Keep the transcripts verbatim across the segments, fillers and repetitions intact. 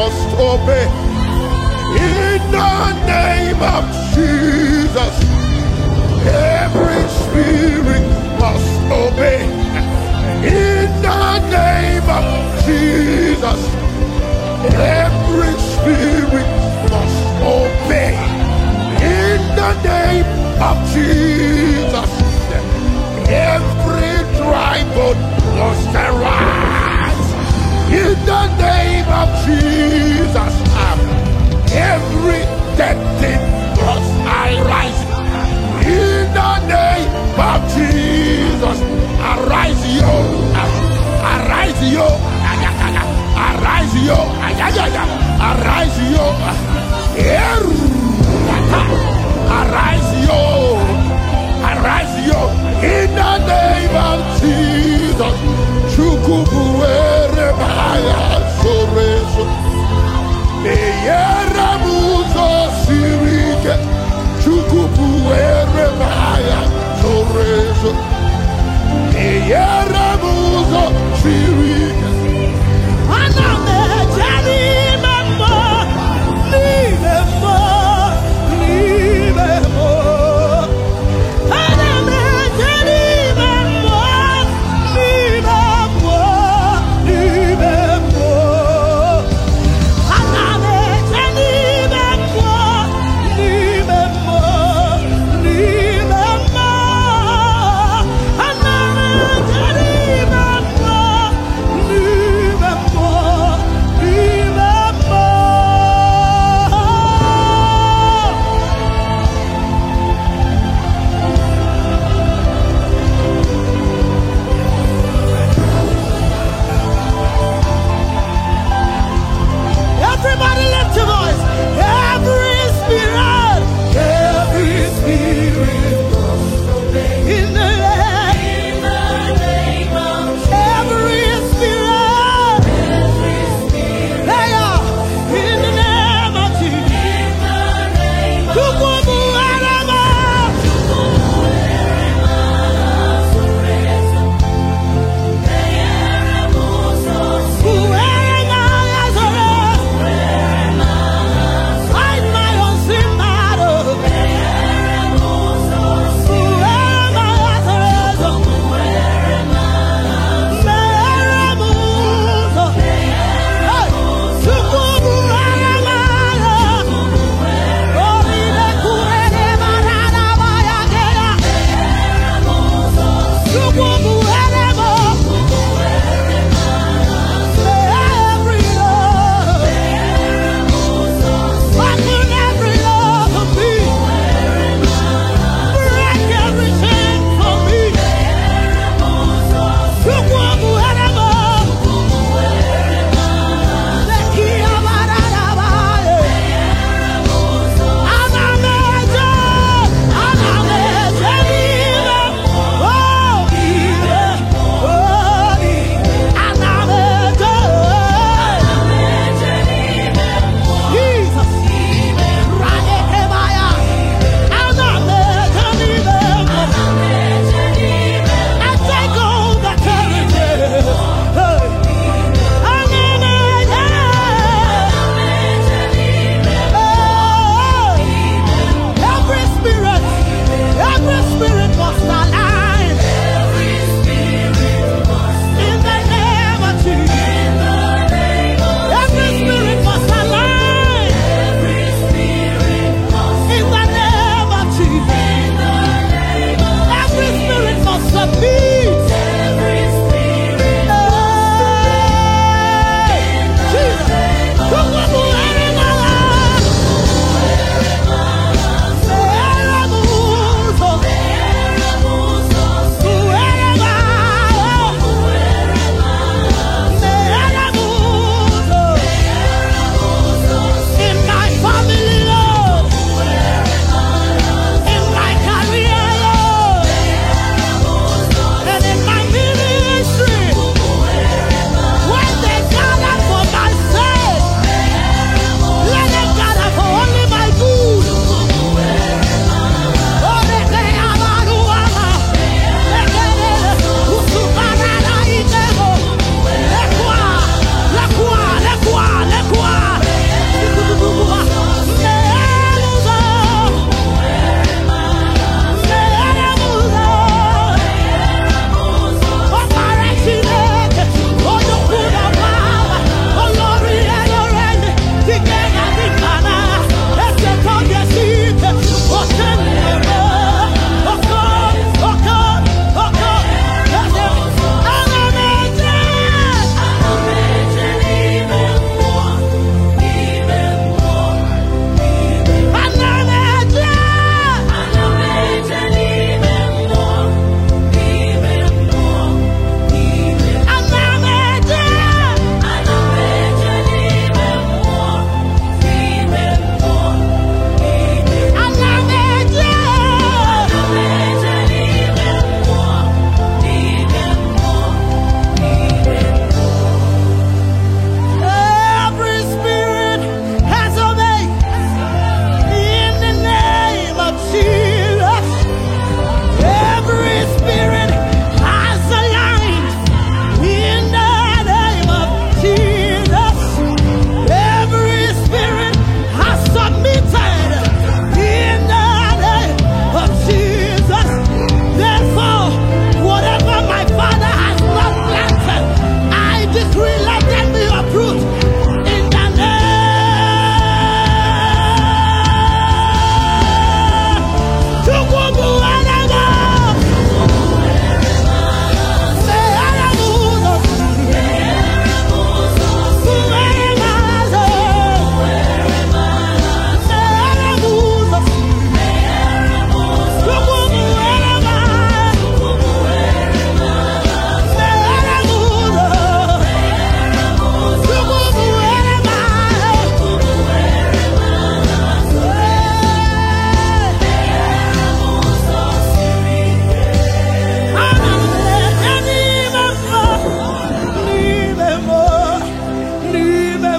must obey. In the name of Jesus, every spirit must obey. In the name of Jesus, every spirit must obey. In the name of Jesus, every dry bone must arise. In the name of Jesus, every dead thing must arise. In the name of Jesus, arise yo, arise yo, arise yo, arise yo, arise yo, arise yo. In the name of Jesus, Chukubuere Baya Soreso, Eyera Muzo Sirike, Chukubuere Baya Soreso, Eyera Muzo Sirike.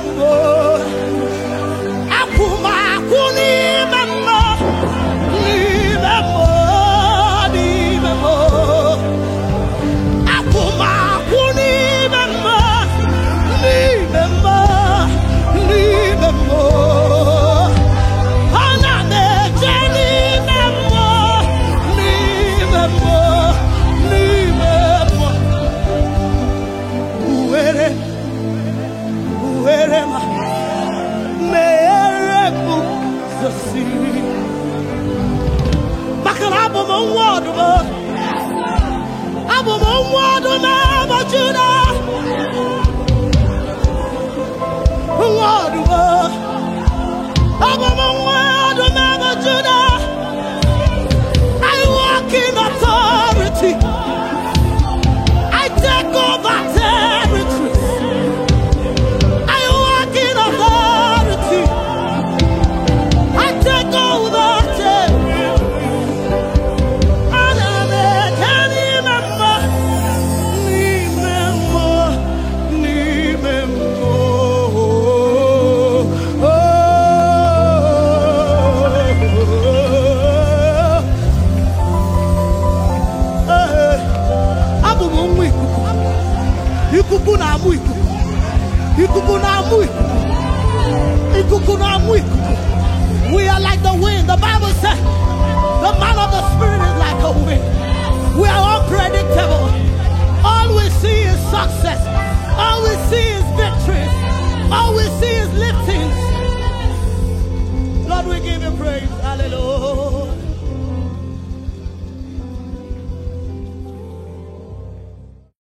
I walk in authority. I take over territories. I walk in authority. I take over territories. And I can remember, remember, remember. Ikuku na amu ikuku. Ikuku na amu ikuku. Ikuku na amu ikuku. We are like the wind. The Bible says the man of the Spirit is like a wind. We are unpredictable. All we see is success. All we see is victories. All we see is liftings. Lord, we give you praise. Hallelujah.